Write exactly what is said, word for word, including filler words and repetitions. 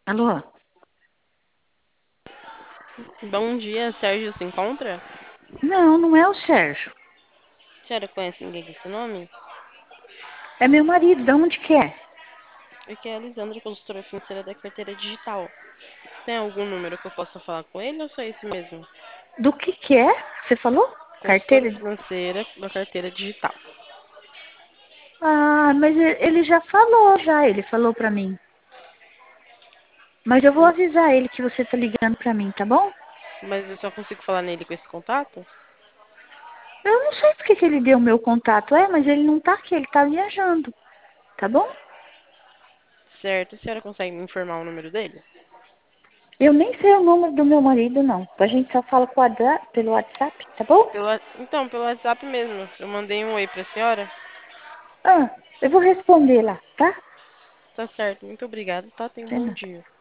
Alô? Bom dia, Sérgio se encontra? Não, não é o Sérgio. A senhora conhece ninguém com esse nome? É meu marido. De onde que é? Aqui é a Lisandra, consultora financeira da carteira digital. Tem algum número que eu possa falar com ele ou só esse mesmo? Do que que é? Você falou? Consultora Carteira? de- financeira da carteira digital. Ah, mas e- ele já falou, já. Ele falou pra mim. Mas eu vou Hum, avisar ele que você tá ligando pra mim, tá bom? Mas eu só consigo falar nele com esse contato? Eu não sei porque que ele deu o meu contato. É, mas ele não tá aqui. Ele tá viajando. Tá bom? Certo, a senhora consegue me informar o número dele? Eu nem sei o número do meu marido, não. A gente só fala com o Adra- pelo WhatsApp, tá bom? Pelo, wa- então, pelo WhatsApp mesmo. Eu mandei um oi pra senhora. Ah, eu vou responder lá, tá? Tá certo, muito obrigada, tá? Tenha um De bom nada. dia.